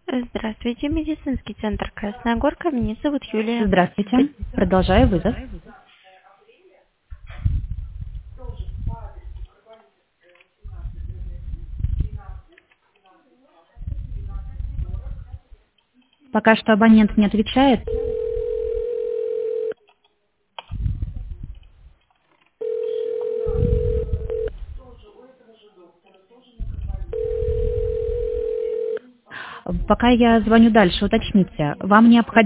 Здравствуйте, медицинский центр Красная Горка. Меня зовут Юлия. Здравствуйте. Продолжаю вызов. Пока что абонент не отвечает. Пока я звоню дальше, уточните. Вам необходимо